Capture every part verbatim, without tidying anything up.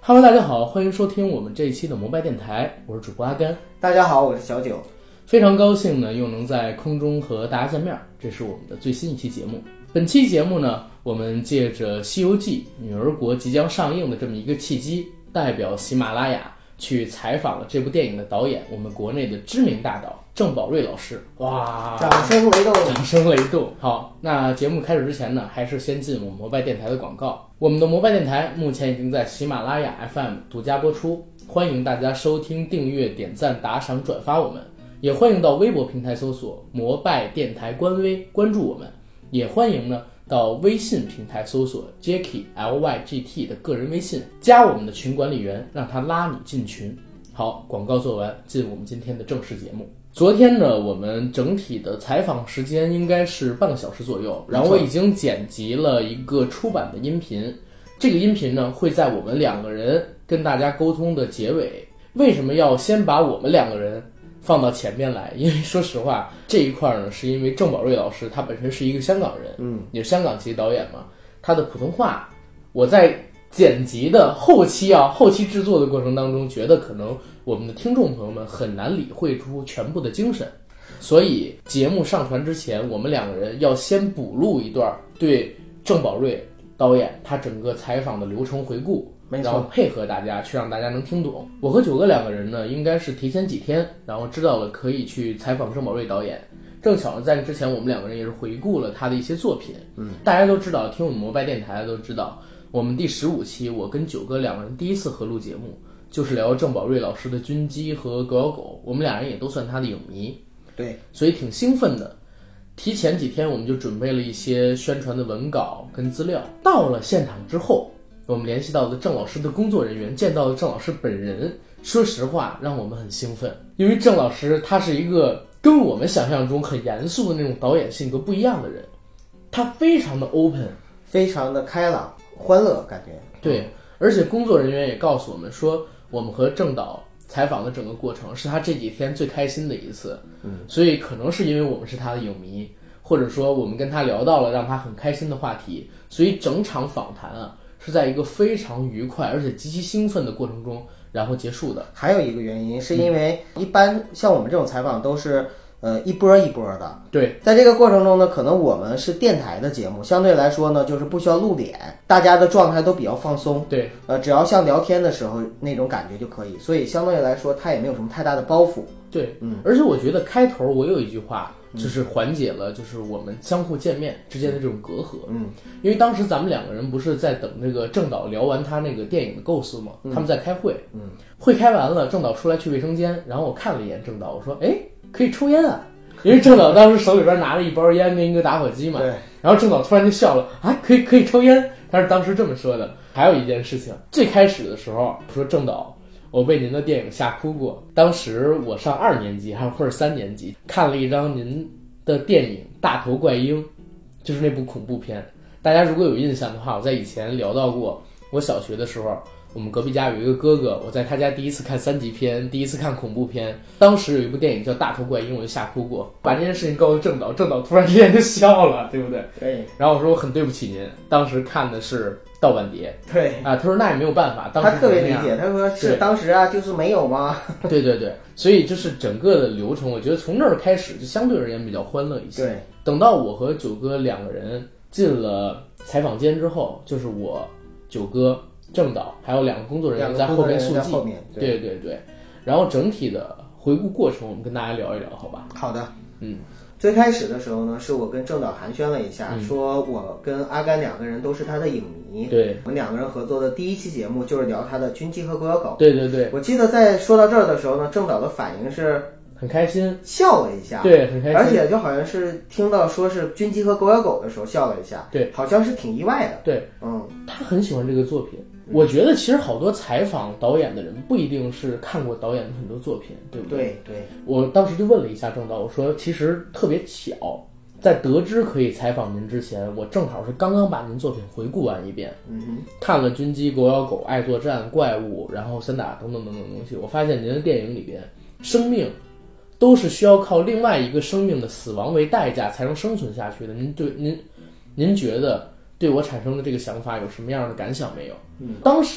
Hello， 大家好，欢迎收听我们这一期的摩拜电台，我是主播阿甘。 大家好，我是小九。 非常高兴呢，又能在空中和大家见面，这是我们的最新一期节目。本期节目呢，我们借着《西游记》女儿国即将上映的这么一个契机，代表喜马拉雅去采访了这部电影的导演，我们国内的知名大导郑宝瑞老师。哇， 掌声雷动， 掌声雷动。好，那节目开始之前呢，还是先进我们摩拜电台的广告。我们的摩拜电台目前已经在喜马拉雅 F M 独家播出，欢迎大家收听、订阅、点赞、打赏、转发我们，也欢迎到微博平台搜索摩拜电台官微关注我们，也欢迎呢到微信平台搜索 Jacky L Y G T 的个人微信，加我们的群管理员，让他拉你进群。好，广告做完，进我们今天的正式节目。昨天呢，我们整体的采访时间应该是半个小时左右，然后我已经剪辑了一个出版的音频，这个音频呢会在我们两个人跟大家沟通的结尾。为什么要先把我们两个人放到前面来？因为说实话，这一块呢，是因为郑宝瑞老师他本身是一个香港人，嗯，也是香港籍导演嘛，他的普通话，我在剪辑的后期啊，后期制作的过程当中，觉得可能我们的听众朋友们很难理会出全部的精神，所以节目上传之前，我们两个人要先补录一段对郑宝瑞导演他整个采访的流程回顾。然后配合大家去让大家能听懂。我和九哥两个人呢，应该是提前几天，然后知道了可以去采访郑宝瑞导演。正巧在之前，我们两个人也是回顾了他的一些作品。嗯，大家都知道，听我们摩拜电台都知道，我们第十五期我跟九哥两个人第一次合录节目，就是聊郑宝瑞老师的《军机》和《狗咬狗》，我们俩人也都算他的影迷， 对， 所以挺兴奋的。提前几天我们就准备了一些宣传的文稿跟资料，到了现场之后。我们联系到的郑老师的工作人员，见到了郑老师本人，说实话让我们很兴奋，因为郑老师他是一个跟我们想象中很严肃的那种导演性格不一样的人，他非常的 open， 非常的开朗欢乐感觉。 对，而且工作人员也告诉我们说，我们和郑导采访的整个过程是他这几天最开心的一次，嗯，所以可能是因为我们是他的影迷，或者说我们跟他聊到了让他很开心的话题，所以整场访谈啊是在一个非常愉快而且极其兴奋的过程中然后结束的。 还有一个原因是因为一般像我们这种采访都是呃一波一波的， 对， 在这个过程中呢，可能我们是电台的节目，相对来说呢就是不需要露脸，大家的状态都比较放松， 对， 呃只要像聊天的时候那种感觉就可以，所以相对来说它也没有什么太大的包袱。 对，嗯，而且我觉得开头我有一句话就是缓解了就是我们相互见面之间的这种隔阂，嗯，因为当时咱们两个人不是在等这个郑导聊完他那个电影的构思嘛，嗯，他们在开会，嗯，会开完了，郑导出来去卫生间，然后我看了一眼郑导，我说，哎，可以抽烟啊，因为郑导当时手里边拿了一包烟跟一个打火机嘛，对，然后郑导突然就笑了，啊，可以可以抽烟，他是当时这么说的。还有一件事情，最开始的时候说郑导，我为您的电影吓哭过。当时我上二年级还是或者三年级，看了一张您的电影《大头怪婴》，就是那部恐怖片。大家如果有印象的话，我在以前聊到过，我小学的时候，我们隔壁家有一个哥哥，我在他家第一次看三级片，第一次看恐怖片。当时有一部电影叫《大头怪婴》，我就吓哭过。把这件事情告诉郑导，郑导突然之间就笑了，对不对？ 对。 然后我说我很对不起您，当时看的是盗版碟。 对啊，他说那也没有办法，当时他特别理解，他说是当时啊，就是没有吗？ 对对对，所以就是整个的流程，我觉得从那儿开始就相对而言比较欢乐一些。 对， 等到我和九哥两个人进了采访间之后，就是我、九哥、郑导还有两个工作人员在后面速记，对对对，然后整体的回顾过程，我们跟大家聊一聊，好吧？ 好的， 嗯。 最开始的时候呢，是我跟郑导寒暄了一下，嗯，说我跟阿甘两个人都是他的影迷， 对， 我们两个人合作的第一期节目就是聊他的《军机》和《狗咬狗》， 对对对。 我记得在说到这儿的时候呢，郑导的反应是很开心， 笑了一下， 对，很开心， 而且就好像是听到说是《军机》和《狗咬狗》的时候笑了一下， 对， 好像是挺意外的， 对， 嗯， 他很喜欢这个作品。我觉得其实好多采访导演的人不一定是看过导演的很多作品，对不对？对对。 我当时就问了一下郑导，我说其实特别巧，在得知可以采访您之前，我正好是刚刚把您作品回顾完一遍，嗯哼，看了《军机》《狗咬狗》《爱作战》《怪物》，然后《散打》等等等等东西，我发现您的电影里边，生命都是需要靠另外一个生命的死亡为代价才能生存下去的。您对您，您觉得对我产生的这个想法有什么样的感想没有？嗯，当时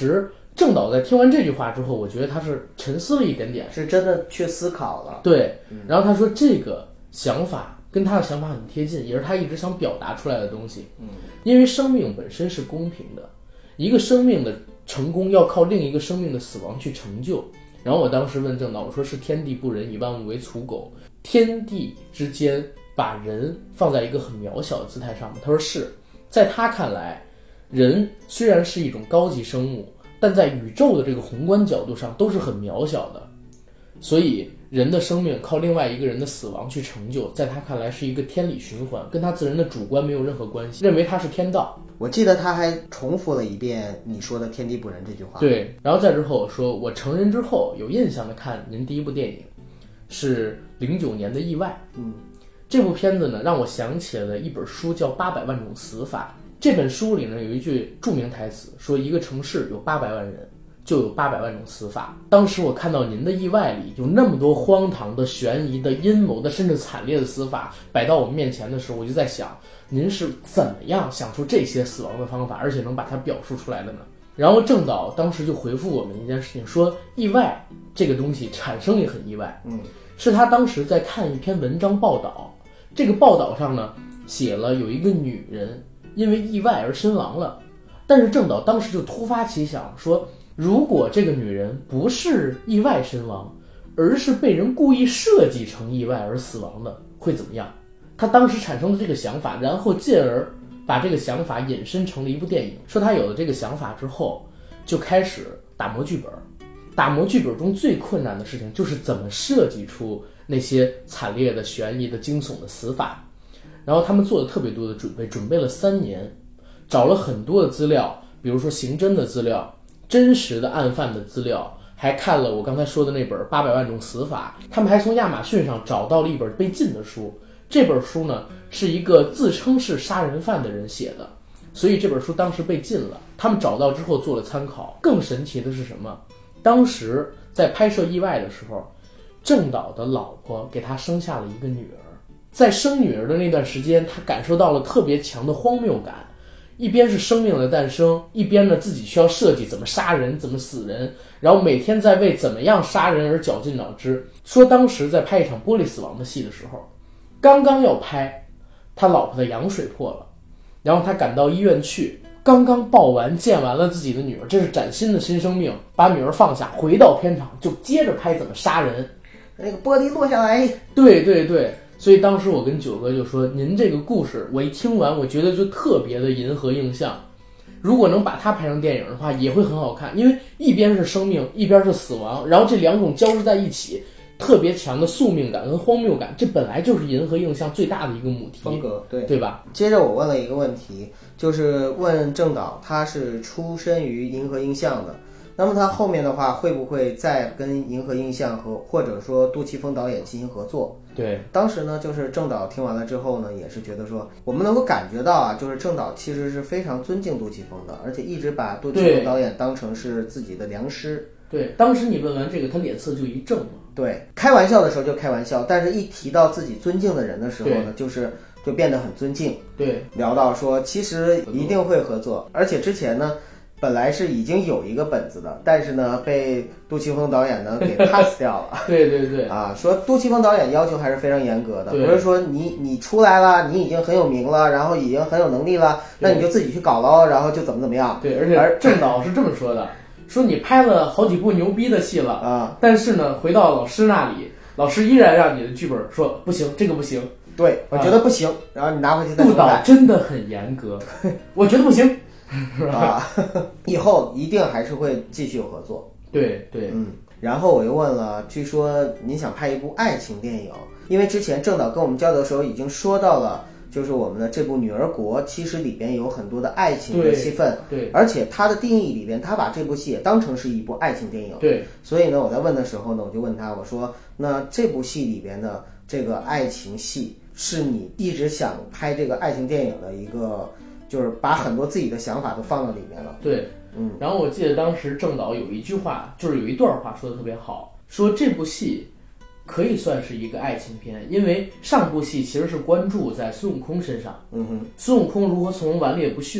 郑导在听完这句话之后，我觉得他是沉思了一点点， 是真的去思考了。 对，然后他说这个想法跟他的想法很贴近，也是他一直想表达出来的东西。嗯，因为生命本身是公平的，一个生命的成功要靠另一个生命的死亡去成就。然后我当时问郑导，我说是天地不仁，以万物为刍狗，天地之间把人放在一个很渺小的姿态上吗？他说是，在他看来，人虽然是一种高级生物，但在宇宙的这个宏观角度上都是很渺小的，所以人的生命靠另外一个人的死亡去成就，在他看来是一个天理循环，跟他自人的主观没有任何关系，认为他是天道。 我记得他还重复了一遍你说的天地不仁这句话。 对，然后再之后我说，我成人之后有印象的看您第一部电影是零九年的《意外》。嗯，这部片子呢让我想起了一本书叫《八百万种死法》。这本书里呢有一句著名台词，说一个城市有八百万人，就有八百万种死法。当时我看到您的《意外》里有那么多荒唐的、悬疑的、阴谋的，甚至惨烈的死法摆到我们面前的时候，我就在想，您是怎么样想出这些死亡的方法，而且能把它表述出来的呢？然后郑导当时就回复我们一件事情，说意外这个东西产生也很意外。嗯，是他当时在看一篇文章报道，这个报道上呢写了有一个女人因为意外而身亡了，但是郑导当时就突发奇想说，如果这个女人不是意外身亡，而是被人故意设计成意外而死亡的，会怎么样？他当时产生了这个想法，然后进而把这个想法引申成了一部电影。说他有了这个想法之后，就开始打磨剧本。打磨剧本中最困难的事情就是怎么设计出那些惨烈的、悬疑的、惊悚的死法。然后他们做了特别多的准备，准备了三年，找了很多的资料，比如说刑侦的资料、真实的案犯的资料，还看了我刚才说的那本《八百万种死法》。他们还从亚马逊上找到了一本被禁的书，这本书呢是一个自称是杀人犯的人写的，所以这本书当时被禁了。他们找到之后做了参考。更神奇的是什么？当时在拍摄《意外》的时候，郑导的老婆给他生下了一个女儿。在生女儿的那段时间，他感受到了特别强的荒谬感，一边是生命的诞生，一边呢自己需要设计怎么杀人、怎么死人，然后每天在为怎么样杀人而绞尽脑汁。说当时在拍一场玻璃死亡的戏的时候，刚刚要拍，他老婆的羊水破了，然后他赶到医院去，刚刚抱完见完了自己的女儿，这是崭新的新生命，把女儿放下，回到片场就接着拍怎么杀人， 那个玻璃落下来。 对对对，所以当时我跟九哥就说，您这个故事我一听完，我觉得就特别的银河映像，如果能把它拍成电影的话也会很好看，因为一边是生命，一边是死亡，然后这两种交织在一起，特别强的宿命感跟荒谬感，这本来就是银河映像最大的一个母题风格，对对吧？ 接着我问了一个问题，就是问郑导，他是出身于银河映像的，那么他后面的话会不会再跟银河映像和或者说杜琪峰导演进行合作？ 对， 当时呢，就是郑导听完了之后呢，也是觉得说，我们能够感觉到啊，就是郑导其实是非常尊敬杜琪峰的，而且一直把杜琪峰导演当成是自己的良师。 对，当时你问完这个，他脸色就一正了。 对，开玩笑的时候就开玩笑，但是一提到自己尊敬的人的时候呢，就是就变得很尊敬。 对， 聊到说其实一定会合作，而且之前呢本来是已经有一个本子的，但是呢被杜琪峰导演呢给 pass 掉了。 对对对， 啊，说杜琪峰导演要求还是非常严格的，不是说你你出来了，你已经很有名了，然后已经很有能力了，那你就自己去搞喽，然后就怎么怎么样。 对，而且而郑导是这么说的，说你拍了好几部牛逼的戏了啊， 但是呢回到老师那里，老师依然让你的剧本说不行，这个不行。 对，我觉得不行，啊、然后你拿回去再杜导真的很严格，我觉得不行。 啊，以后一定还是会继续合作。 对对， 嗯。然后我又问了，据说您想拍一部爱情电影，因为之前郑导跟我们交流的时候已经说到了，就是我们的这部《女儿国》其实里边有很多的爱情的戏份， 对，对， 而且他的定义里边，他把这部戏也当成是一部爱情电影， 对。 所以呢，我在问的时候呢，我就问他，我说，那这部戏里边的这个爱情戏，是你一直想拍这个爱情电影的一个，就是把很多自己的想法都放到里面了。 对，嗯。然后我记得当时郑导有一句话，就是有一段话说的特别好，说这部戏可以算是一个爱情片，因为上部戏其实是关注在孙悟空身上， 嗯哼， 孙悟空如何从顽劣不驯，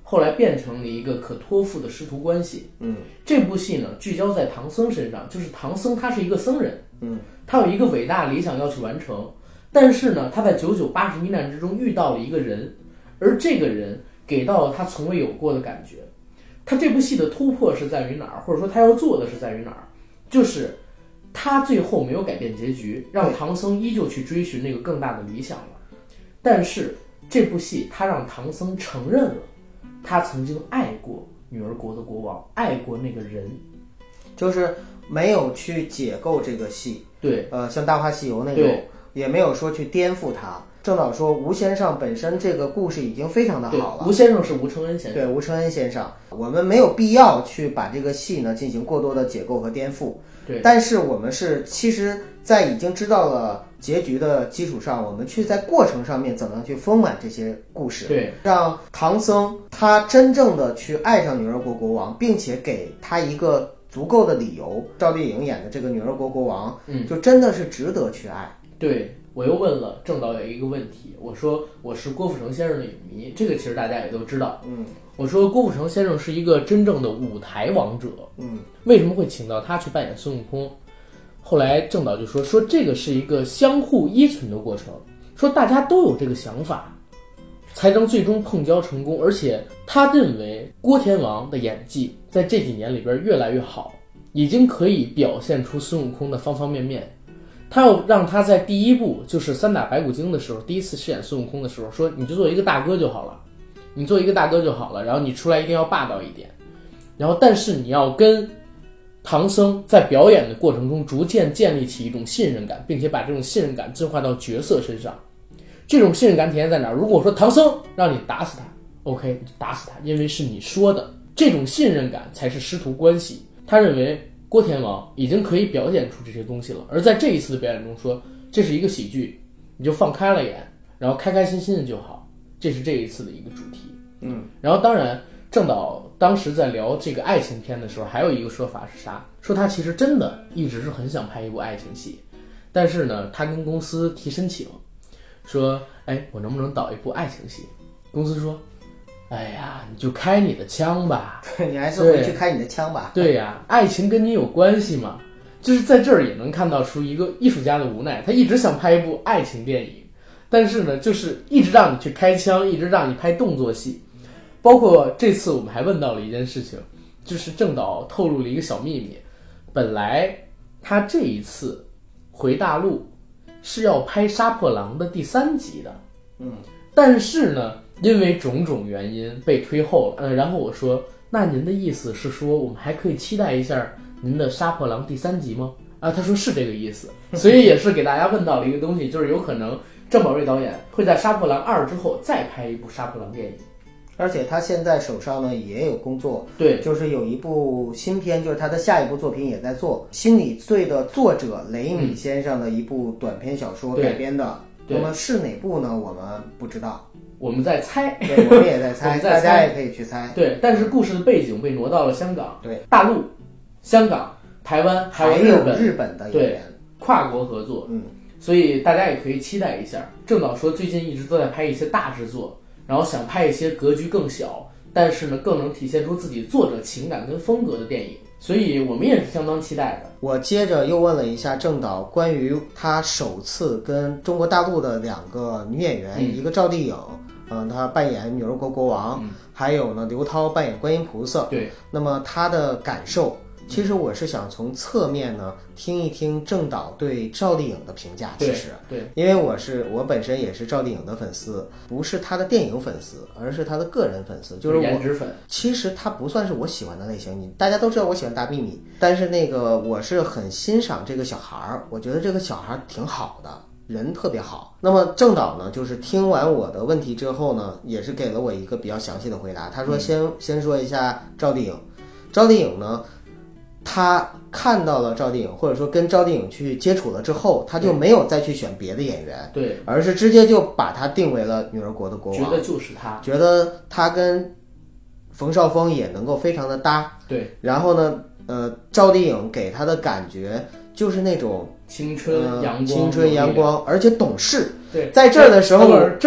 后来变成了一个可托付的师徒关系。 嗯， 这部戏呢聚焦在唐僧身上，就是唐僧他是一个僧人， 嗯， 他有一个伟大理想要去完成，但是呢他在九九八十一难之中遇到了一个人，而这个人给到了他从未有过的感觉。他这部戏的突破是在于哪儿，或者说他要做的是在于哪儿，就是他最后没有改变结局，让唐僧依旧去追寻那个更大的理想了。但是这部戏他让唐僧承认了他曾经爱过女儿国的国王，爱过那个人， 就是没有去解构这个戏。 对， 呃，像《大话西游》那种，也没有说去颠覆它。正导说，吴先生本身这个故事已经非常的好了。 吴先生是吴承恩先生。 对，吴承恩先生，我们没有必要去把这个戏呢进行过多的解构和颠覆。 对， 但是我们是其实，在已经知道了结局的基础上，我们去在过程上面怎么样去丰满这些故事， 对， 让唐僧他真正的去爱上女儿国国王，并且给他一个足够的理由。赵丽颖演的这个女儿国国王， 嗯， 就真的是值得去爱。 对，我又问了郑导演一个问题，我说我是郭富城先生的影迷，这个其实大家也都知道， 嗯， 我说郭富城先生是一个真正的舞台王者， 嗯， 为什么会请到他去扮演孙悟空？后来郑导就说说这个是一个相互依存的过程，说大家都有这个想法，才能最终碰交成功。而且他认为郭天王的演技在这几年里边越来越好，已经可以表现出孙悟空的方方面面。他要让他在第一部就是三打白骨精的时候，第一次饰演孙悟空的时候，说你就做一个大哥就好了，你做一个大哥就好了，然后你出来一定要霸道一点，然后但是你要跟唐僧在表演的过程中逐渐建立起一种信任感，并且把这种信任感进化到角色身上。这种信任感体现在哪儿？如果说唐僧让你打死他 OK 打死他，因为是你说的，这种信任感才是师徒关系。他认为郭天王已经可以表现出这些东西了，而在这一次的表演中说这是一个喜剧，你就放开了演，然后开开心心的就好，这是这一次的一个主题。 嗯， 然后当然郑导当时在聊这个爱情片的时候，还有一个说法是啥？说他其实真的一直是很想拍一部爱情戏，但是呢，他跟公司提申请，说，哎，我能不能导一部爱情戏？公司说，哎呀，你就开你的枪吧， 你还是回去开你的枪吧。 对呀，爱情跟你有关系吗？就是在这儿也能看到出一个艺术家的无奈，他一直想拍一部爱情电影，但是呢，就是一直让你去开枪，一直让你拍动作戏。包括这次我们还问到了一件事情，就是郑导透露了一个小秘密，本来他这一次回大陆是要拍《杀破狼》的第三集的， 嗯， 但是呢，因为种种原因被推后了。呃，然后我说，那您的意思是说，我们还可以期待一下您的《杀破狼》第三集吗？啊，他说是这个意思，所以也是给大家问到了一个东西，就是有可能郑宝瑞导演会在《杀破狼二》之后再拍一部《杀破狼》电影。 而且他现在手上呢也有工作， 对， 就是有一部新片，就是他的下一部作品也在做，《心理罪》的作者雷米先生的一部短篇小说改编的。那么是哪部呢？我们不知道， 我们在猜， 对，我们也在猜， 在猜大家也可以去猜。 对，但是故事的背景被挪到了香港， 对， 大陆、香港、台湾还有日本， 日本的演员， 对，跨国合作， 嗯， 所以大家也可以期待一下。郑导说最近一直都在拍一些大制作。然后想拍一些格局更小，但是呢更能体现出自己作者情感跟风格的电影，所以我们也是相当期待的。 我接着又问了一下郑导关于他首次跟中国大陆的两个女演员，嗯、一个赵丽颖，嗯、呃，她扮演女儿国国王，嗯、还有呢刘涛扮演观音菩萨。 对， 那么他的感受。其实我是想从侧面呢听一听郑导对赵丽颖的评价。其实， 对，对， 因为我是我本身也是赵丽颖的粉丝，不是她的电影粉丝，而是她的个人粉丝，就是我颜值粉。 其实她不算是我喜欢的类型，你大家都知道我喜欢大幂幂，但是那个我是很欣赏这个小孩儿，我觉得这个小孩挺好的。人特别好。那么郑导呢，就是听完我的问题之后呢，也是给了我一个比较详细的回答。他说先、嗯、先说一下赵丽颖，赵丽颖呢。他看到了赵丽颖，或者说跟赵丽颖去接触了之后，他就没有再去选别的演员， 对， 而是直接就把他定为了女儿国的国王， 觉得就是他， 觉得他跟冯绍峰也能够非常的搭， 对。 然后呢，呃，赵丽颖给他的感觉就是那种青春阳光、呃， 青春阳光，而且懂事。 对， 在这儿的时候， 这儿我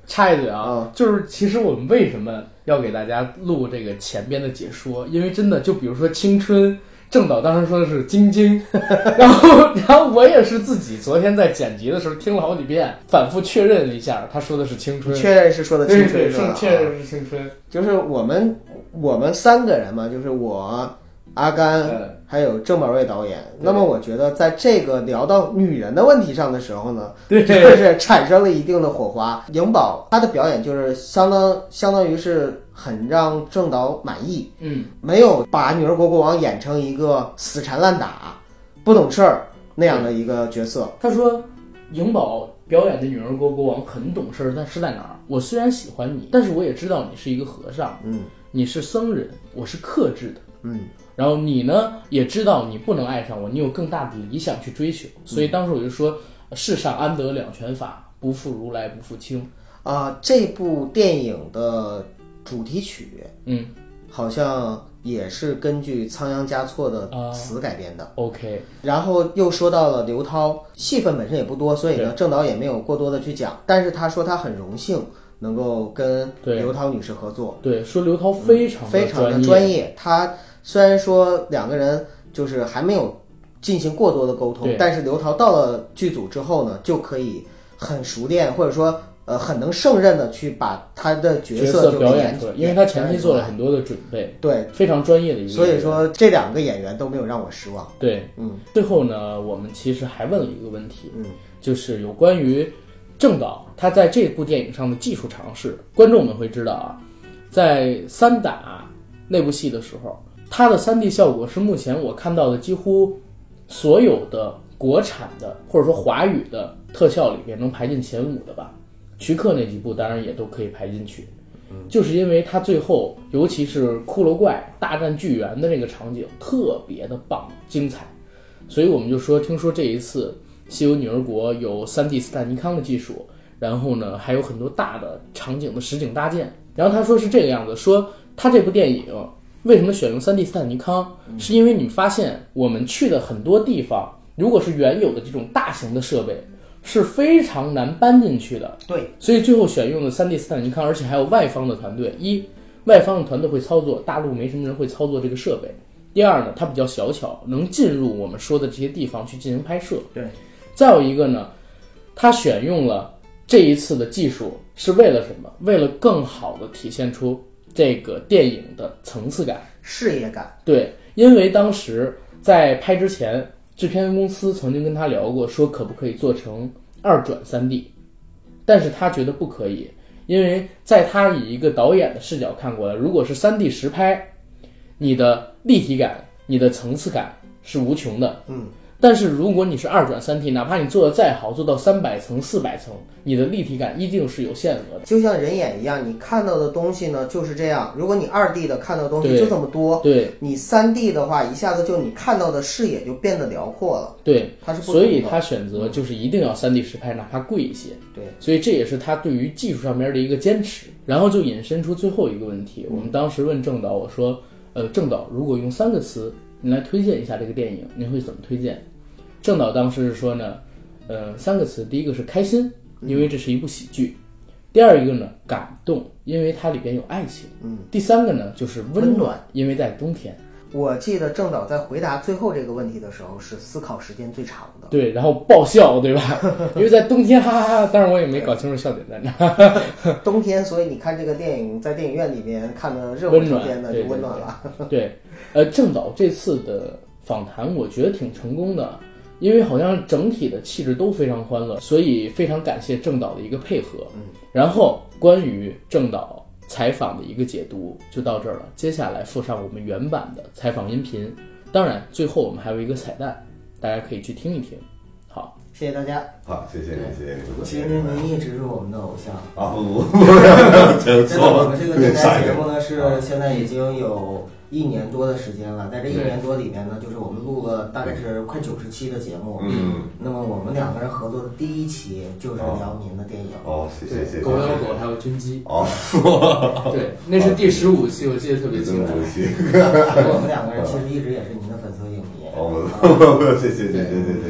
插一嘴啊， 嗯、 就是其实我们为什么要给大家录这个前边的解说？因为真的，就比如说青春，郑导当时说的是晶晶，然后然后我也是自己昨天在剪辑的时候听了好几遍，反复确认了一下，他说的是青春， 确认是说的青春， 对对是吧？ 确认是青春， 就是我们我们三个人嘛，就是我。阿甘还有郑宝瑞导演，那么我觉得在这个聊到女人的问题上的时候呢， 对， 就是产生了一定的火花。颖宝她的表演就是相当相当于是很让郑导满意， 嗯， 没有把女儿国国王演成一个死缠烂打、不懂事儿那样的一个角色。 他说，颖宝表演的女儿国国王很懂事，但是在哪儿？我虽然喜欢你，但是我也知道你是一个和尚， 嗯， 你是僧人，我是克制的， 嗯。 然后你呢，也知道你不能爱上我，你有更大的理想去追求，所以当时我就说，世上安得两全法，不负如来不负卿。 啊、呃，这部电影的主题曲， 嗯， 好像也是根据仓央嘉措的词改编的。 啊、OK， 然后又说到了刘涛，戏份本身也不多，所以呢，郑导也没有过多的去讲。但是他说他很荣幸能够跟刘涛女士合作。 对，对说刘涛非常、 嗯、非常的专业。他虽然说两个人就是还没有进行过多的沟通，但是刘涛到了剧组之后呢，就可以很熟练，或者说呃很能胜任的去把他的角色就表演出来，因为他前期做了很多的准备， 对， 非常专业的一个。 所以说这两个演员都没有让我失望。 对， 嗯。 最后呢，我们其实还问了一个问题， 嗯， 就是有关于郑导他在这部电影上的技术尝试。观众们会知道啊，在三打那部戏的时候，它的 三 D 效果是目前我看到的几乎所有的国产的或者说华语的特效里边能排进前五的吧。徐克那几部当然也都可以排进去，就是因为它最后尤其是骷髅怪大战巨猿的那个场景特别的棒精彩，所以我们就说听说这一次西游女儿国有 三 D 斯坦尼康的技术，然后呢还有很多大的场景的实景搭建。然后他说是这个样子，说他这部电影为什么选用 三 D 斯坦尼康，是因为你发现我们去的很多地方，如果是原有的这种大型的设备是非常难搬进去的。 对， 所以最后选用的 三 D 斯坦尼康，而且还有外方的团队。一，外方的团队会操作，大陆没什么人会操作这个设备。第二呢，它比较小巧，能进入我们说的这些地方去进行拍摄。 对， 再有一个呢，它选用了这一次的技术是为了什么？为了更好的体现出这个电影的层次感、 视野感。 对，因为当时在拍之前，制片公司曾经跟他聊过，说可不可以做成二转 三 D， 但是他觉得不可以，因为在他以一个导演的视角看过来，如果是 三 D 实拍，你的立体感、你的层次感是无穷的。 嗯。 但是如果你是二转 三 D， 哪怕你做的再好，做到三百层、四百层，你的立体感一定是有限额的。 就像人眼一样，你看到的东西呢就是这样。如果你二 D 的看到的东西就这么多， 对， 你三 D 的话，一下子就你看到的视野就变得辽阔了。 对， 它是不同的，所以他选择就是一定要 三 D 实拍，哪怕贵一些。 对， 所以这也是他对于技术上面的一个坚持。然后就引申出最后一个问题，我们当时问郑导，我说，呃，郑导，如果用三个词你来推荐一下这个电影，您会怎么推荐？郑导当时是说呢，呃，三个词，第一个是开心，因为这是一部喜剧；第二一个呢，感动，因为它里边有爱情； 嗯， 第三个呢，就是温温暖， 因为在冬天。 我记得郑导在回答最后这个问题的时候是思考时间最长的。 对，然后爆笑，对吧？因为在冬天，哈哈哈！当然我也没搞清楚笑点在哪。 冬天，所以你看这个电影在电影院里面看的热火朝天的，就温暖了。 对, 对, 对，呃，郑导这次的访谈我觉得挺成功的。因为好像整体的气质都非常欢乐，所以非常感谢郑导的一个配合。 嗯， 然后关于郑导采访的一个解读就到这儿了，接下来附上我们原版的采访音频。当然，最后我们还有一个彩蛋，大家可以去听一听。好， 谢谢大家。 好，谢谢你，谢谢你。 其实您一直是我们的偶像啊！不不不，真的，我们这个电台节目呢是现在已经有一年多的时间了，在这一年多里面呢，就是我们录了大概是快九十期的节目。 嗯， 那么我们两个人合作的第一期就是聊您的电影。 哦，谢谢谢谢。 狗咬狗还有军机。 哦， 对，那是第十五期，我记得特别清楚。 我们两个人其实一直也是您的粉丝影迷。 哦，谢谢谢谢谢谢谢谢。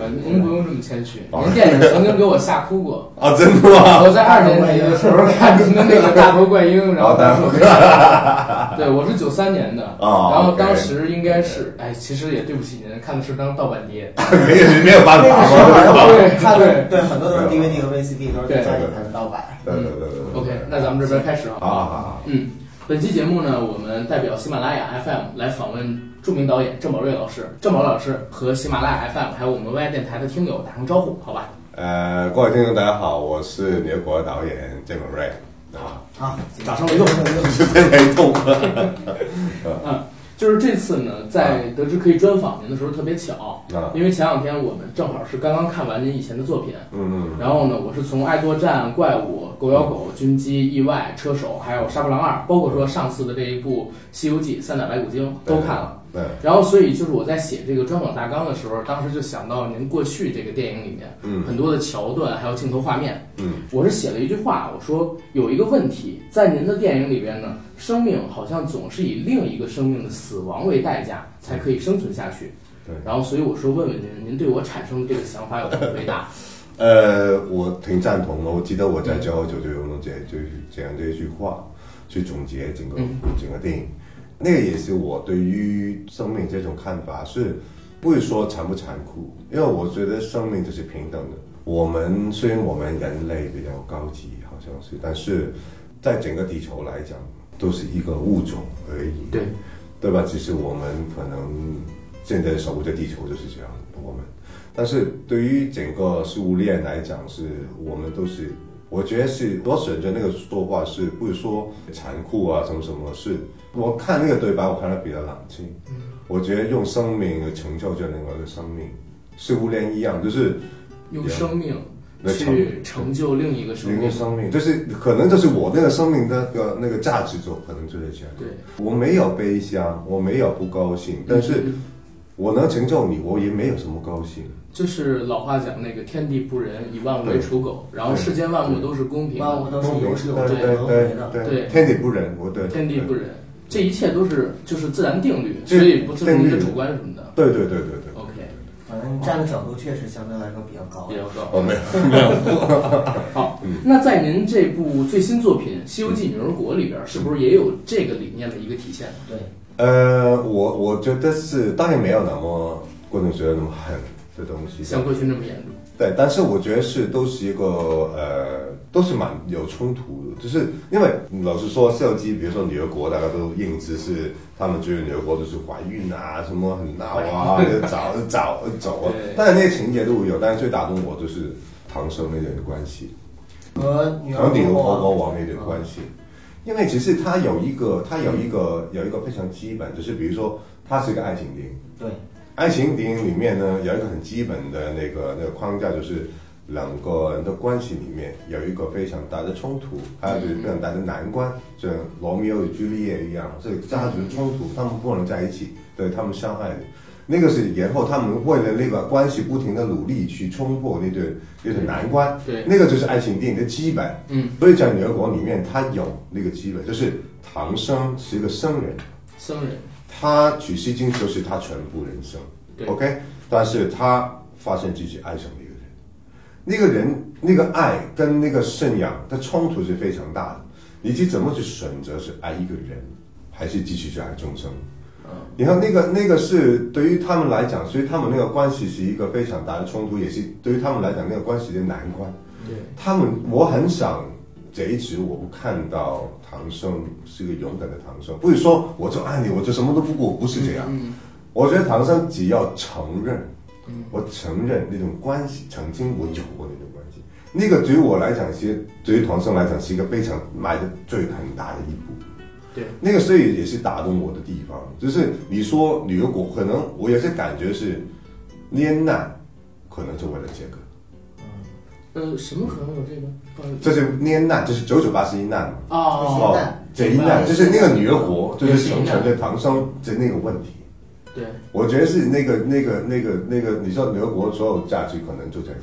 呃您不用这么谦虚，您电影曾经给我吓哭过啊，真的吗？ 我在二年级的时候看您的那个大头怪婴，然后当时我没想，对，我是九三年的，然后当时应该是，哎，其实也对不起您，看的是张盗版碟， 没有没有办法， 对，看的对很多都是 D V D 和 V C D 都是在家里看的盗版。 对对对对。 OK， 那咱们这边开始啊。 好好好。 嗯，本期节目呢，我们代表喜马拉雅 F M 来访问著名导演郑宝瑞老师。郑宝老师和喜马拉雅 F M 还有我们 Y 电台的听友打声招呼，好吧？ 呃，各位听众大家好，我是牛国的导演郑宝瑞。 好， 好， 掌声为动， 是真没动。 嗯。就是这次呢，在得知可以专访您的时候特别巧， 啊、 因为前两天我们正好是刚刚看完您以前的作品， 嗯嗯， 然后呢，我是从《爱作战》《怪物》《狗咬狗》《军机》《意外》《车手》还有《杀破狼二》，包括说上次的这一部《西游记》《三打白骨精》都看了。 对， 然后所以就是我在写这个专访大纲的时候，当时就想到您过去这个电影里面， 嗯， 很多的桥段还有镜头画面， 嗯， 我是写了一句话，我说有一个问题，在您的电影里边呢，生命好像总是以另一个生命的死亡为代价才可以生存下去。 对， 然后所以我说问问您，您对我产生的这个想法有什么回答？ 呃，我挺赞同的。我记得我在九九就用了这就是这样这一句话去总结整个、嗯、整个电影。那个也是我对于生命这种看法，是不会说残不残酷，因为我觉得生命就是平等的。我们虽然我们人类比较高级，好像是，但是在整个地球来讲，都是一个物种而已， 对， 对吧？只是我们可能现在守护的地球就是这样，我们，但是对于整个食物链来讲，是我们都是。我觉得是，我选择那个说话是不是说残酷啊什么什么，是我看那个对白，我看得比较冷静。嗯，我觉得用生命来成就这另外一个生命，食物链一样，就是用生命去成就另一个生命。 另一个生命，就是可能就是我那个生命的那个那个价值，就可能就是这样。 对， 我没有悲伤，我没有不高兴，但是我能成就你，我也没有什么高兴。 就是老话讲那个天地不仁，以万物为刍狗，然后世间万物都是公平的， 万物都是有有对对对对，天地不仁，我对天地不仁，这一切都是就是自然定律，所以不是您的主观什么的。 对对对对对。 OK， 反正站的角度确实相对来说比较高， 比较高。 哦，没有没有。 好，那在您这部最新作品《西游记女儿国》里边，是不是也有这个理念的一个体现？ 对。 呃，我我觉得是，当然没有那么观众觉得那么狠。这东西像过去那么严重， 对，但是我觉得是都是一个呃，都是蛮有冲突的，就是因为老实说，《西游记》比如说女儿国，大家都认知是他们觉得女儿国都是怀孕啊，什么很闹啊，就找找走啊，当然那些情节都有，但是最打动我就是唐僧那点关系和女儿国王那点关系，因为其实它有一个，它有一个有一个非常基本，就是比如说它是一个爱情电影， 对。 爱情电影里面呢，有一个很基本的那个那个框架，就是两个人的关系里面有一个非常大的冲突，还有就是非常大的难关，就像罗密欧与朱丽叶一样，这个价值冲突，他们不能在一起，对他们相爱的，那个是然后他们为了那个关系不停的努力去冲破那对那个难关， 对， 那个就是爱情电影的基本。嗯，所以在女儿国里面，它有那个基本，就是唐僧是一个僧人， 僧人。 他取西经就是他全部人生 ，OK， 但是他发现自己爱上了一个人，那个人那个爱跟那个信仰的冲突是非常大的，以及怎么去选择是爱一个人，还是继续去爱众生。然后那个那个是对于他们来讲，所以他们那个关系是一个非常大的冲突，也是对于他们来讲那个关系的难关。 对， 他们我很想。这一直我不看到唐僧是个勇敢的唐僧，不是说我就爱你，我就什么都不顾，不是这样。嗯嗯、我觉得唐僧只要承认，嗯、我承认那种关系，曾经我有过那种关系，那个对于我来讲，其实对于唐僧来讲是一个非常迈的最很大的一步。 对， 那个所以也是打动我的地方，就是你说女儿国，可能我有些感觉是恋难，可能就为了这个。 呃，什么可能有这个？ 这是念难，就是九九八十一难嘛。 哦哦，这一难就是那个女儿国，就是形成的唐僧的那个问题。 对， 我觉得是那个那个那个那个，你说女儿国所有价值可能就在这里。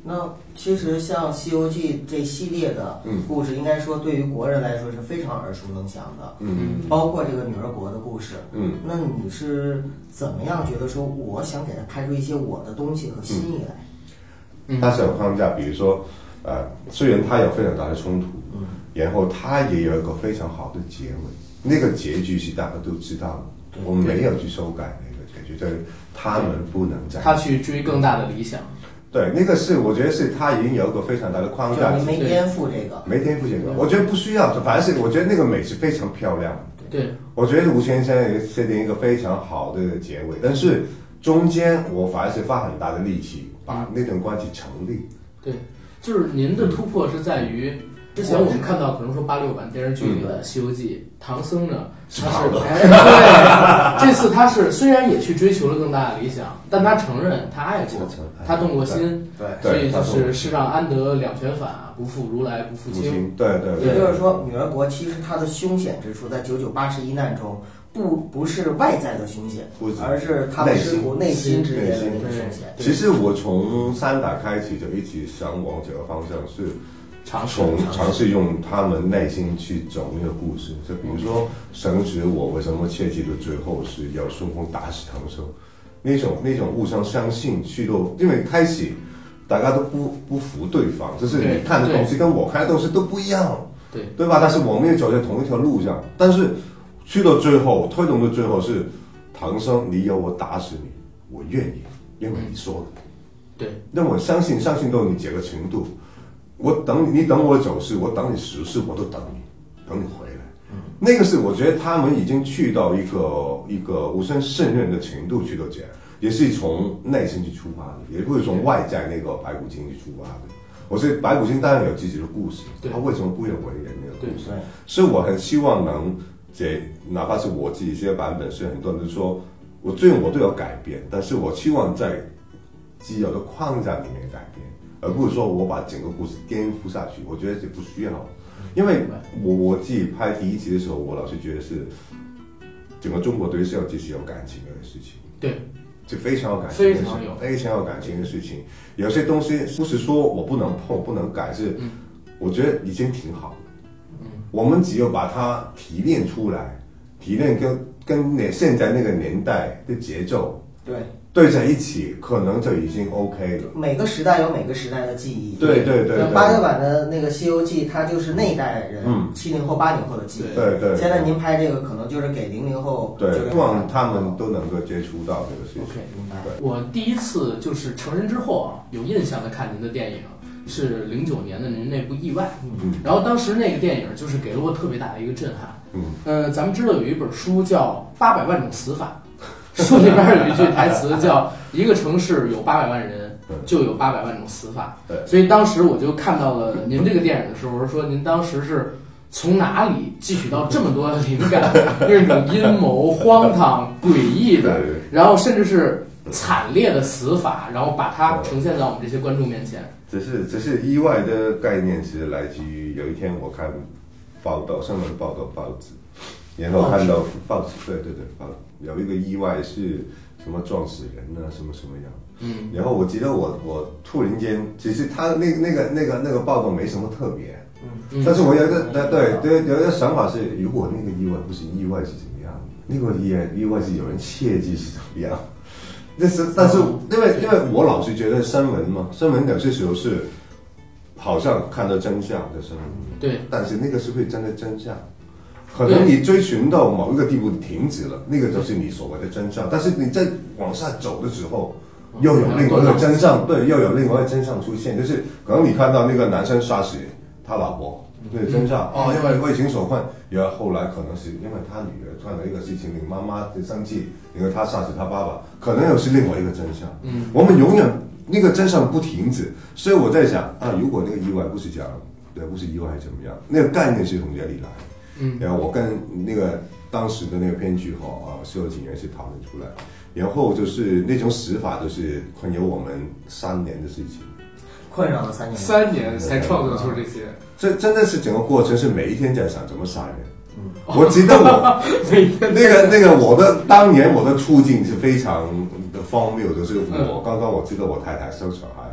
那其实像《西游记》这系列的故事，应该说对于国人来说是非常耳熟能详的， 嗯， 包括这个女儿国的故事， 嗯， 那你是怎么样觉得说我想给它拍出一些我的东西和心意来？ 嗯，它是有框架，比如说，呃，虽然它有非常大的冲突，嗯，然后它也有一个非常好的结尾，那个结局是大家都知道的，我们没有去修改那个结局，就是他们不能在， 他去追更大的理想。 对，那个是我觉得是他已经有一个非常大的框架， 你没颠覆这个， 没颠覆这个，我觉得不需要，反正是我觉得那个美是非常漂亮的。 对， 我觉得吴先生也设定一个非常好的结尾，但是中间我反而是花很大的力气把那段关系成立。 对，就是您的突破是在于。之前我们看到可能说八六版电视剧里的《西游记》，唐僧呢，他是哎对，这次他是虽然也去追求了更大的理想，但他承认他爱过，他动过心， 对， 所以就是世上安得两全法，不负如来不负卿。 对对对， 也就是说，女儿国其实它的凶险之处在九九八十一难中，不不是外在的凶险，而是他们师傅内心之间的那个凶险。 其实我从三打开始就一直想往这个方向是。从尝试用他们内心去走那个故事，就比如说神指我为什么切记的最后是要顺风打死唐僧，那种那种互相相信去到，因为开始大家都不不服对方，就是你看的东西跟我看的东西都不一样， 对对吧？但是我们也走在同一条路上，但是去到最后推动的最后是唐僧，你要我打死你，我愿意，因为你说的， 对， 让我相信，相信到你这个程度。我等你，你等我走世，我等你十世，我都等你，等你回来。嗯，那个是我觉得他们已经去到一个一个互相信任的程度去到这样，也是从内心去出发的，也不是从外在那个白骨精去出发的。我是白骨精当然有自己的故事，他为什么不愿为人那个故事？所以我很希望能这，哪怕是我自己这些版本，是很多人都说我虽然我都有改变，但是我希望在既有的框架里面改变。而不是说我把整个故事颠覆下去，我觉得这不需要，因为我我自己拍第一集的时候，我老是觉得是整个中国队是要这是有感情的事情， 对， 是非常有感情的事情， 非常有非常有感情的事情。有些东西不是说我不能碰、不能改，是我觉得已经挺好的。嗯，我们只有把它提炼出来，提炼跟跟那现在那个年代的节奏， 对。 对在一起，可能就已经 OK 了。 每个时代有每个时代的记忆。 对对 对, 对。 八六版的那个《西游记》，它就是那一代人，七零后、八零后的记忆。 对 对, 对。 现在您拍这个，可能就是给零零后。 对，希望他们都能够接触到这个事情。 OK， 明白。我第一次就是成人之后啊，有印象的看您的电影是零九年的您那部《意外》，嗯，然后当时那个电影就是给了我特别大的一个震撼。嗯，呃，咱们知道有一本书叫《八百万种死法》。书里边有一句台词叫“一个城市有八百万人，就有八百万种死法”。对，所以当时我就看到了您这个电影的时候，说您当时是从哪里汲取到这么多的灵感，那种阴谋、荒唐、诡异的，然后甚至是惨烈的死法，然后把它呈现在我们这些观众面前。 只是只是意外的概念是来自于有一天我看报道，新闻报道报纸。然后看到报纸，对对对，报有一个意外是什么撞死人啊，什么什么样？嗯，然后我记得我我突然间，其实他那那个那个那个报道没什么特别，嗯，但是我有一个对对有一个想法是，如果那个意外不是意外是怎么样？那个意外意外是有人切记是怎么样？但是但是因为因为我老是觉得新闻嘛，新闻有些时候是好像看到真相的新闻， 对， 但是那个是会真的真相。可能你追寻到某一个地步停止了，那个就是你所谓的真相。但是你在往下走的时候，又有另外一个真相，对，又有另外一个真相出现。就是可能你看到那个男生杀死他老婆，那个真相哦，因为为情所困。然后后来可能是因为他女儿干了一个事情，令妈妈生气，因为他杀死他爸爸，可能又是另外一个真相。嗯，我们永远那个真相不停止。所以我在想啊，如果那个意外不是这样，对，不是意外怎么样？那个概念是从哪里来？嗯，然后我跟那个当时的那个编剧哈啊，所有警员是讨论出来，然后就是那种死法，就是困扰我们三年的事情， 困扰了三年， 三年才创作出这些。 这真的是整个过程是每一天在想怎么杀人。嗯，我记得我那个那个我的当年我的处境是非常的荒谬，就是我刚刚我知道我太太生小孩，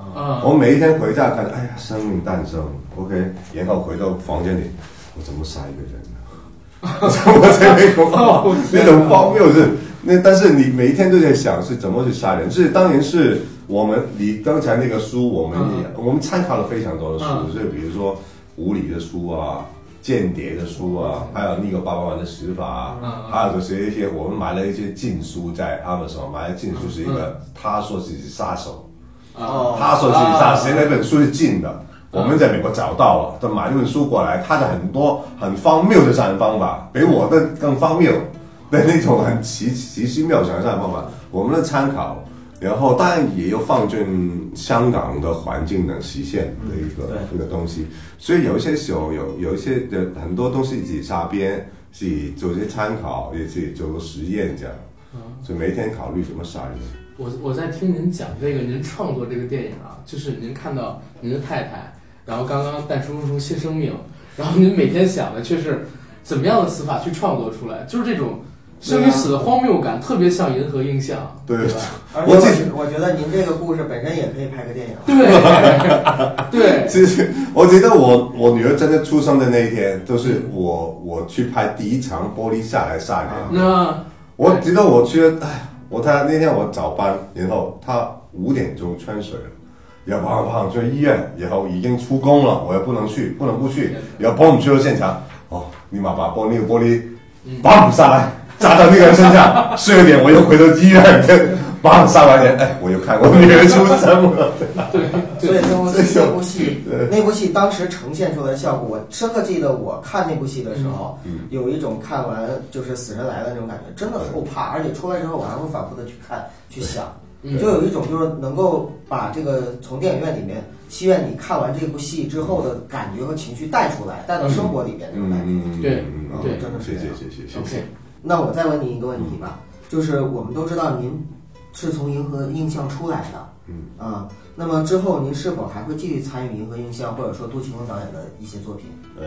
啊，我每一天回家看，哎呀，生命诞生 ，OK， 然后回到房间里，我怎么杀一个人呢？我在那种那种荒谬是那，但是你每一天都在想是怎么去杀人，是当然是我们你刚才那个书，我们也、嗯、我们参考了非常多的书，嗯、是比如说无理的书啊。间谍的书啊，还有那个八百万的死法啊，嗯、还有就是一些我们买了一些禁书在 Amazon 买的禁书是一个、嗯、他说自己是杀手，哦、他说自己杀手，那本书是禁的，嗯、我们在美国找到了，他买一本书过来，他的很多很荒谬的杀人方法，比我的更荒谬的那种很奇奇奇妙想象的方法，我们的参考。然后当然也有放进香港的环境能实现的一个、嗯、一个东西，所以有一些时候有有一些的很多东西自己擦边，自己做一些参考，也自己做个实验这样，嗯、所以每天考虑怎么杀人。 我我在听您讲这个，您创作这个电影啊，就是您看到您的太太，然后刚刚诞生出新生命，然后您每天想的却是怎么样的死法去创作出来，就是这种。生与死的荒谬感特别像银河映像， 对吧？而且我觉我觉得您这个故事本身也可以拍个电影。 对对， 其实我记得我我女儿真的出生的那一天，就是我我去拍第一场玻璃下来杀人。 那我记得我去，哎，我他那天我早班，然后他五点钟穿水了，然后砰砰去医院，然后已经出工了，我也不能去，不能不去，然后砰去到现场，哦，立马把玻璃玻璃砰下来。砸到那个人身上，十二点我又回到医院，马上杀完人，哎，我又看我女儿出生了。 对，所以那部戏，那部戏，那部戏当时呈现出来的效果，我深刻记得我看那部戏的时候，嗯、有一种看完就是《死神来了》那种感觉，真的后怕，而且出来之后我还会反复的去看去想，就有一种就是能够把这个从电影院里面。希望你看完这部戏之后的感觉和情绪带出来，带到生活里边那种感觉。 嗯，对，对， 真的是。 谢谢，谢谢，谢谢。 那我再问你一个问题吧，就是我们都知道您是从银河映像出来的，嗯啊，那么之后您是否还会继续参与银河映像，或者说杜琪峰导演的一些作品？ 嗯，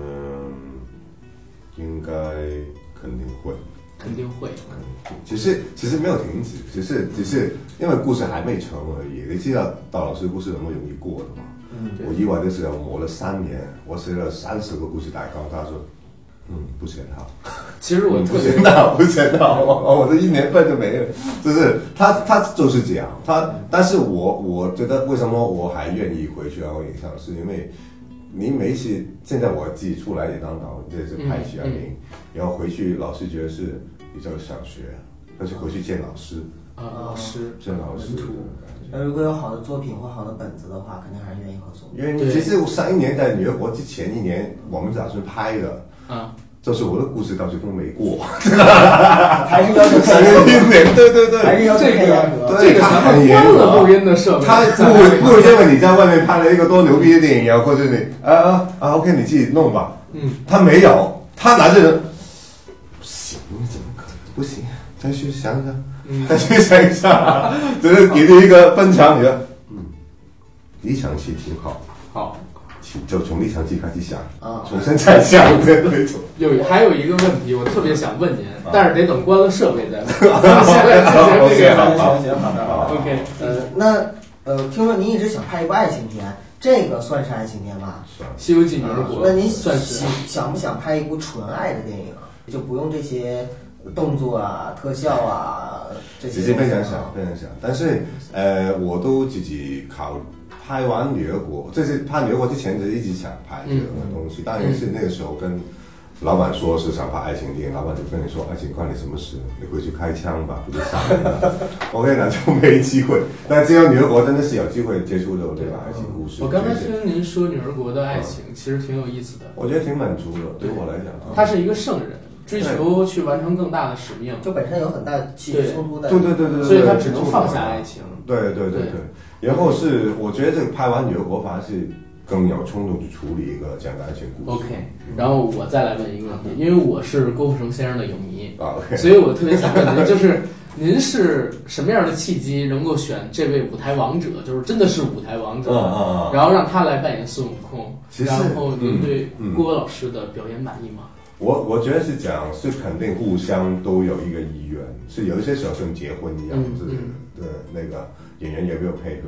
应该肯定会。 肯定会， 其实其实没有停止，只是只是因为故事还没成而已。你知道导老师故事那么容易过的吗？嗯，我意外的是磨了三年，我写了三十个故事大纲，他说，嗯，不写了。 其实我不写了，不写了，我这一年份就没了。就是他他就是这样，他但是我我觉得为什么我还愿意回去然后影像，是因为。你每一次现在我自己出来也当导，这是拍戏而已，嗯嗯、然后回去老师觉得是比较想学，但是回去见老师啊，老师见老师。 那如果有好的作品或好的本子的话，肯定还是愿意合作。 因为其实上一年在女儿国之前一年，我们打算拍的啊。就是我的故事到最后没过， 还是要求太严格，对对对， 还是要求太严格。 对，他很严格。 录音的设备， 他不不因为你在外面拍了一个多牛逼的电影，然后或者你啊啊啊 ，OK， 你自己弄吧。嗯，他没有，他拿着人，不行，怎么可能不行？再去想想，嗯、再去想一下，只是给你一个分享，你说，嗯，理想戏挺好， 好。 就从立场机开始想啊，从现在想的那种。 有还有一个问题，我特别想问您，啊、但是得等关了设备再问。现在之前这个行行行，好的好的 ，OK。呃，那呃，听说您一直想拍一部爱情片，这个算是爱情片吧？ 是《西游记女儿国》。 那您算是想不想拍一部纯爱的电影？就不用这些动作啊、特效啊这些。 其实非常想，非常想，但是呃，我都自己考。拍完女儿国，这是拍女儿国之前就一直想拍这个东西，当然是那个时候跟老板说是想拍爱情电影，老板就跟你说爱情关你什么事？你回去开枪吧，不就杀人了？OK， 那就没机会。但只有女儿国真的是有机会接触到这个爱情故事。 我刚才听您说女儿国的爱情，其实挺有意思的。 我觉得挺满足的，对我来讲。 他是一个圣人。追求去完成更大的使命， 就本身有很大气质冲突的， 对对对对， 所以他只能放下爱情。 对对对对，然后是我觉得这个拍完女儿国反而是更有冲动去处理一个这样的爱情故事。OK， 然后我再来问一个问题，因为我是郭富城先生的影迷啊， okay， 所以我特别想问您，就是您是什么样的契机能够选这位舞台王者，就是真的是舞台王者， 嗯嗯嗯， 然后让他来扮演孙悟空， 其实然后您对郭老师的表演满意吗？ 我我觉得是讲是肯定互相都有一个意愿，是有一些时候像结婚一样，是的那个演员也没有配合，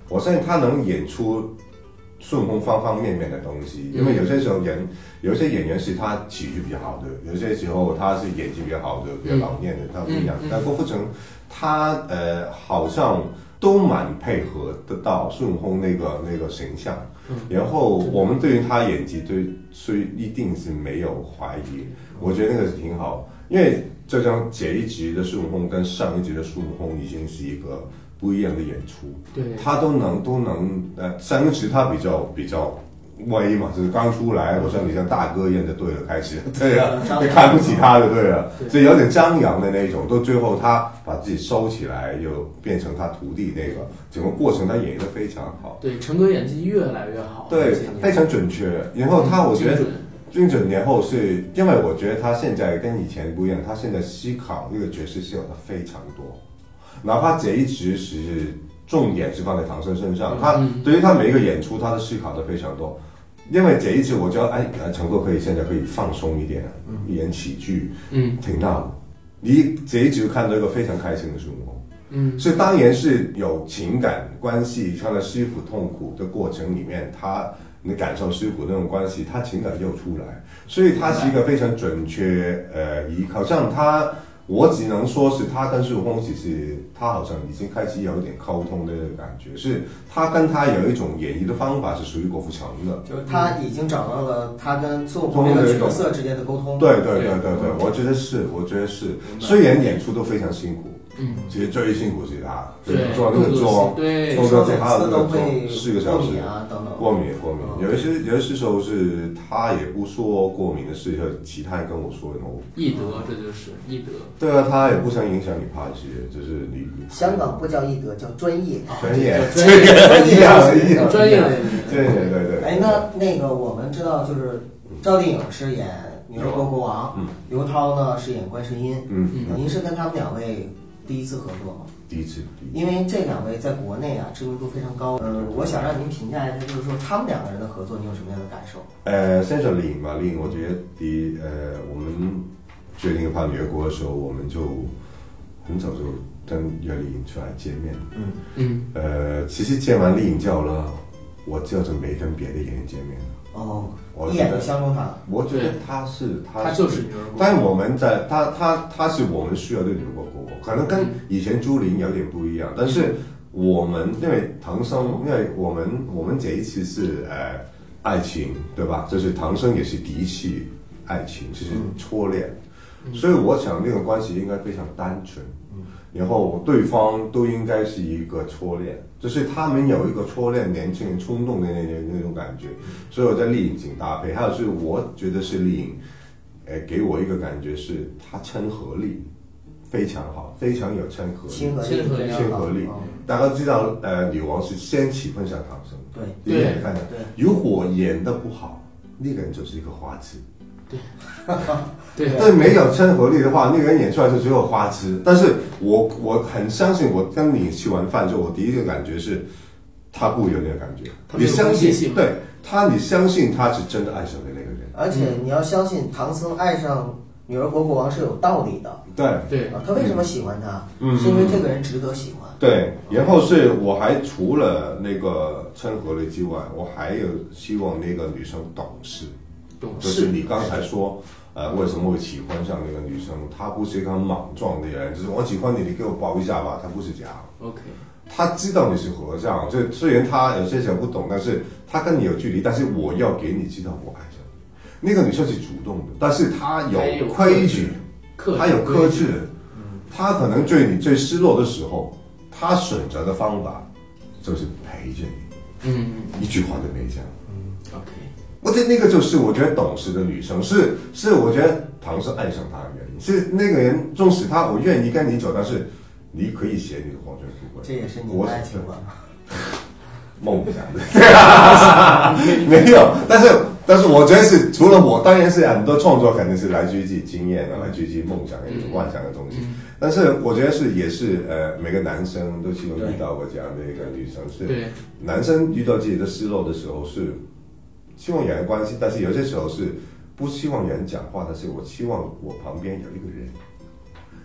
我相信他能演出孙悟空方方面面的东西，因为有些时候人，有些演员是他体育比较好的，有些时候他是演技比较好的，比较老练的，他不一样。但郭富城他呃好像都蛮配合得到孙悟空那个那个形象，然后我们对于他演技对所以一定是没有怀疑，我觉得那个是挺好，因为就像这一集的孙悟空跟上一集的孙悟空已经是一个不一样的演出， 对， 他都能都能呃，上一集他比较比较威嘛，就是刚出来，我像你像大哥一样就对了，开始对啊，就看不起他就对了，所以有点张扬的那种，到最后他把自己收起来，又变成他徒弟那个整个过程，他演得非常好。 对，成哥演技越来越好， 对，非常准确。然后他，我觉得。精准，然后是因为我觉得他现在跟以前不一样，他现在思考这个角色是有的非常多，哪怕这一直是重点是放在唐僧身上，他对于他每一个演出他的思考的非常多，因为这一次我觉得哎，成哥可以现在可以放松一点，演喜剧，嗯，挺闹的，你这一集看到一个非常开心的孙悟空。嗯，所以当然是有情感关系，他的师傅痛苦的过程里面，他你感受师傅那种关系，他情感又出来，所以他是一个非常准确，呃，依靠像他，我只能说是他跟孙悟空，其实他好像已经开始有一点沟通的感觉，是他跟他有一种演绎的方法是属于郭富城的， 就是他已经找到了他跟孙悟空这个角色之间的沟通。 对对对对对，我觉得是，我觉得是，虽然演出都非常辛苦。嗯，其实最辛苦是他， 对， 做那个妆， 对， 做个还有那个妆会四个小时啊等等， 过敏过敏，有一些有一些时候是他也不说过敏的事，和其他人跟我说，然后易德，这就是易德。 对啊，他也不想影响你拍戏，就是你香港不叫易德，叫专业， 专业， 专业， 专业， 专业， 对对对对。 哎，那那个我们知道，就是赵丽颖是演女儿国国王，刘涛呢是演观世音，嗯嗯，您是跟他们两位第一次合作吗？ 第一次， 因为这两位在国内啊知名度非常高。嗯，我想让您评价一下，就是说他们两个人的合作，你有什么样的感受？ 呃，先说丽颖吧，丽颖，我觉得第一，呃，我们决定拍《女儿国》的时候，我们就很早就跟约丽颖出来见面。嗯嗯。呃，其实见完丽颖叫了，我叫着没跟别的演员见面。 哦，一眼就相中他了。 我觉得他是他， 他就是女儿国。 但我们在他他他是我们需要的女儿国国，可能跟以前朱琳有点不一样。但是我们因为唐僧，因为我们我们这一次是呃爱情，对吧？就是唐僧也是第一次爱情，就是初恋，所以我想那个关系应该非常单纯。然后对方都应该是一个初恋，就是他们有一个初恋年轻人冲动的那那种感觉，所以我在丽颖请搭配，还有是我觉得是丽颖，呃，给我一个感觉是她亲和力非常好，非常有亲和力， 亲和力， 亲和力。大家知道，呃，女王是先喜欢上唐僧， 对， 第一眼看到，如果演得不好，那个人就是一个花痴。 对，对， 但没有亲和力的话，那个人演出来就只有花痴。但是我我很相信，我跟你吃完饭之后，我第一个感觉是，他不有那个感觉。你相信，对他，你相信他是真的爱上的那个人。 而且你要相信，唐僧爱上女儿国国王是有道理的。 对对啊，他为什么喜欢他？嗯，是因为这个人值得喜欢。 对，然后是我还除了那个亲和力之外，我还有希望那个女生懂事。就是你刚才说，呃，为什么会喜欢上那个女生？她不是一个很莽撞的人，就是我喜欢你，你给我抱一下吧。她不是这样。 OK， 她知道你是和尚，就虽然她有些时候不懂，但是她跟你有距离，但是我要给你知道我爱上你。那个女生是主动的，但是她有规矩，她有克制。她可能对你最失落的时候，她选择的方法就是陪着你。嗯，一句话都没讲。 嗯 ，OK。 我觉得那个就是我觉得懂事的女生，是是我觉得唐僧爱上她的原因，是那个人纵使他我愿意跟你走，但是你可以写你的黄泉富贵， 这也是你的爱情观， 梦想的，没有，但是但是我觉得是除了我，当然是很多创作肯定是来自于自己经验的，来自于自己梦想的一种幻想的东西，但是我觉得是也是呃每个男生都希望遇到过这样的一个女生，是男生遇到自己的失落的时候是。希望有人关心，但是有些时候是不希望有人讲话，但是我希望我旁边有一个人，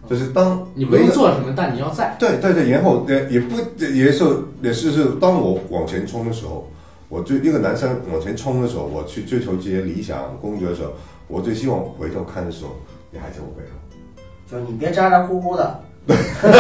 就是当你不用做什么，但你要在。 对对对，然后也也不也是也是是当我往前冲的时候，我追一个男生往前冲的时候，我去追求这些理想工作的时候，我最希望回头看的时候，你还在我背后。 就是你别咋咋呼呼的， 对，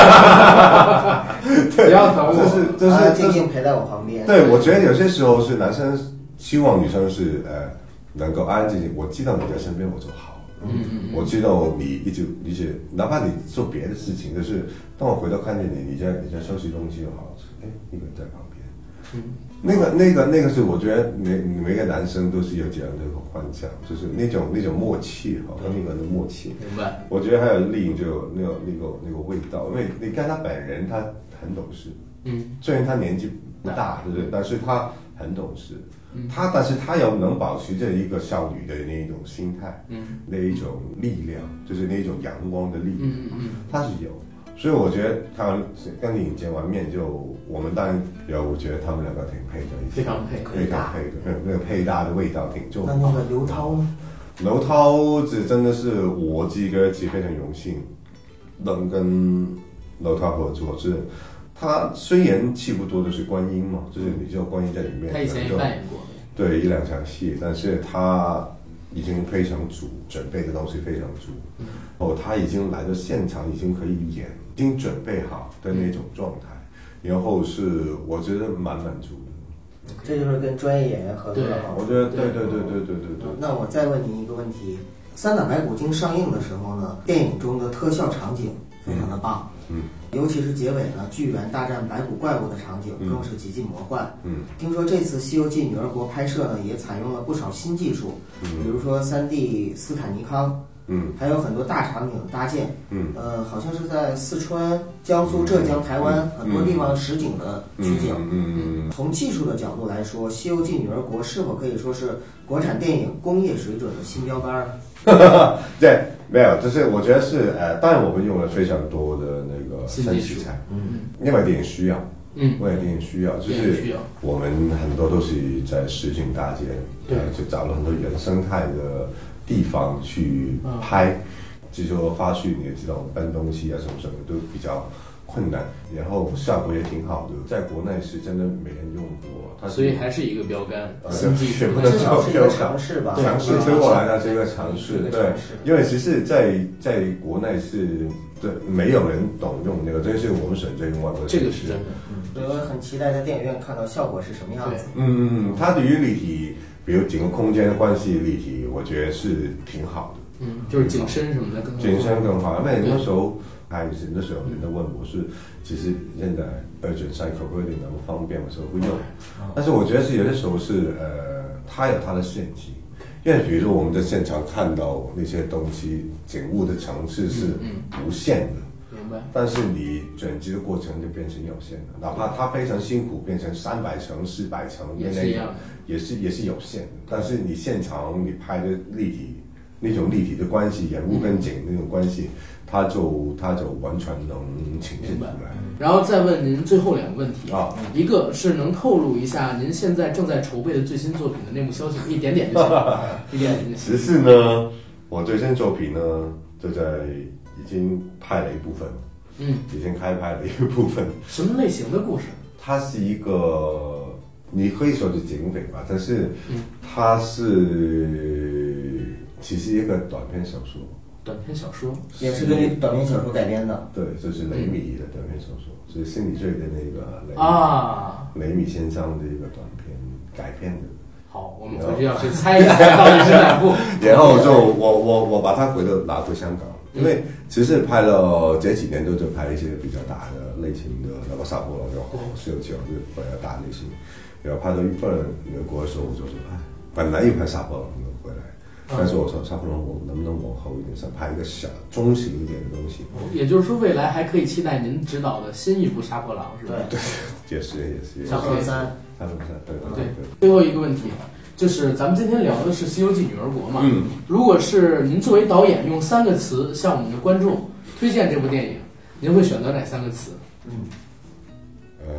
不要等我， 这是这啊是静静陪在我旁边。 对，我觉得有些时候是男生希望女生是呃能够安安静静，我知道你在身边我就好。 嗯嗯嗯， 我知道你一直一直，哪怕你做别的事情，就是当我回头看见你，你在你在收拾东西就好，哎，一个人在旁边。 嗯， 那个那个那个是我觉得每每个男生都是有这样的一个幻想，就是那种那种默契哈，和那个人的默契。 明白。 我觉得还有另一就那个那个那个味道，因为你看他本人他很懂事， 嗯， 虽然他年纪不大，对不对？但是他很懂事。他但是他又能保持着一个少女的那一种心态，嗯，那一种力量，就是那种阳光的力量， 嗯嗯嗯， 他是有。所以我觉得他跟你见完面就，我们当然有，我觉得他们两个挺配在一起， 非常配， 非常配的，那个配搭的味道挺重。 那那个刘涛呢？ 刘涛子真的是我自己个自己非常荣幸，能跟刘涛合作。是，他虽然戏不多的是观音嘛，就是你知道观音在里面， 他以前也扮演过， 对一两场戏，但是他已经非常足，准备的东西非常足。嗯，哦，他已经来到现场，已经可以演，已经准备好的那种状态，然后是我觉得蛮满足的。 这就是跟专业演员合作的好。 我觉得对对对对对对对。 那我再问你一个问题：《三打白骨精》上映的时候呢，电影中的特效场景非常的棒， 嗯， 尤其是结尾呢，巨猿大战白骨怪物的场景更是极尽魔幻。 嗯， 听说这次《西游记女儿国》拍摄呢，也采用了不少新技术，嗯，比如说 三 D 斯坦尼康。嗯，还有很多大场景搭建，嗯，呃，好像是在四川、江苏、浙江、台湾很多地方实景的取景。嗯嗯。从技术的角度来说，《西游记女儿国》是否可以说是国产电影工业水准的新标杆呢？对，没有，就是我觉得是呃，当然我们用了非常多的那个新题材，嗯，因为电影需要，嗯，为了电影需要，就是我们很多都是在实景搭建，对，就找了很多原生态的地方去拍，就说发去你也知道搬东西啊什么什么都比较困难，然后效果也挺好的，在国内是真的没人用过， 所以还是一个标杆，新技术， 至少是一个尝试吧。 尝试推过来的这个尝试，对，因为其实在在国内是对没有人懂用那个，这是我们省这用外国， 这个是真的。 所以我很期待在电影院看到效果是什么样子。 嗯嗯，它对于立体，比如整个空间的关系立体，我觉得是挺好的。 嗯，就是景深什么的更好， 景深更好。因为那时候拍人的时候，人都问我是，其实现在urgent cycle 不一定那么方便，有时候会用。但是我觉得是有的时候是呃，它有它的限制。因为比如说我们在现场看到那些东西，景物的层次是无限的。 明白。 但是你剪辑的过程就变成有限的，哪怕它非常辛苦，变成三百层、四百层， 也是一样的， 也是也是有限的。但是你现场你拍的立体。那种立体的关系，人物跟景那种关系，它就它就完全能呈现出来。 然后再问您最后两个问题啊， 一个是能透露一下您现在正在筹备的最新作品的内幕消息，一点点就行，一点点就行。 只是呢，我最新作品呢，就在已经拍了一部分，嗯，已经开拍了一部分。 什么类型的故事？ 它是一个，你可以说是警匪吧，但是它是。其实一个短篇小说， 短篇小说也是根据短篇小说改编的。 对，就是雷米的短篇小说，是心理罪的那个雷啊， 雷米先生的一个短篇改编的。 好，我们回去要去猜一猜到底是哪部。 然后就我我我把它回头拿回香港，因为其实拍了这几年都在拍一些比较大的类型的，那个杀破狼又好，十六九就比较大类型。然后拍到一半美国的时候，我就说，哎，本来要拍杀破狼的回来。但是我说，差不多我能不能往后一点，想拍一个小中型一点的东西。 也就是说，未来还可以期待您指导的新一部《杀破狼》，是吧？ 对，也是也是。 杀破狼三， 杀破狼三，对对对。最后一个问题，就是咱们今天聊的是《西游记女儿国》嘛？嗯。如果是您作为导演，用三个词向我们的观众推荐这部电影，您会选择哪三个词？ 嗯。呃，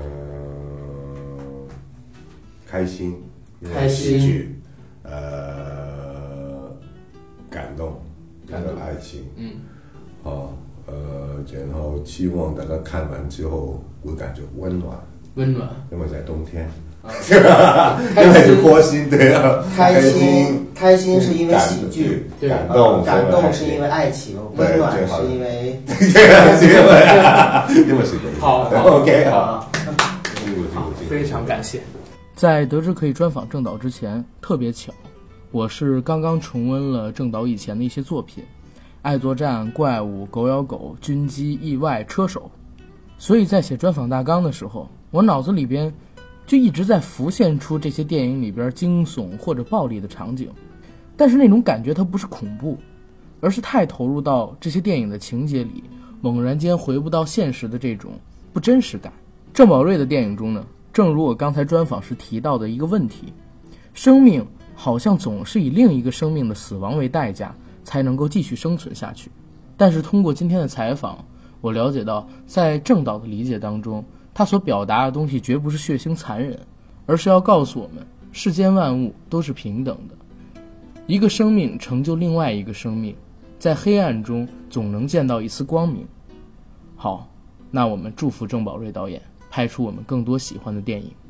开心， 开心， 呃。感动，感动爱情，嗯，哦， 呃，然后希望大家看完之后会感觉温暖， 温暖， 因为在冬天，因为是过心，对啊， 开心开心是因为喜剧， 对感动感动是因为爱情，温暖是因为因为是好 ，OK 好， 非常感谢。在得知可以专访郑导之前，特别巧，我是刚刚重温了郑导以前的一些作品，《爱作战》、《怪物》、《狗咬狗》、《军机》、《意外》、《车手》，所以在写专访大纲的时候，我脑子里边就一直在浮现出这些电影里边惊悚或者暴力的场景，但是那种感觉它不是恐怖，而是太投入到这些电影的情节里，猛然间回不到现实的这种不真实感。郑宝瑞的电影中呢，正如我刚才专访时提到的一个问题，生命好像总是以另一个生命的死亡为代价才能够继续生存下去。但是通过今天的采访，我了解到在郑导的理解当中，他所表达的东西绝不是血腥残忍，而是要告诉我们世间万物都是平等的，一个生命成就另外一个生命，在黑暗中总能见到一丝光明。好，那我们祝福郑宝瑞导演拍出我们更多喜欢的电影。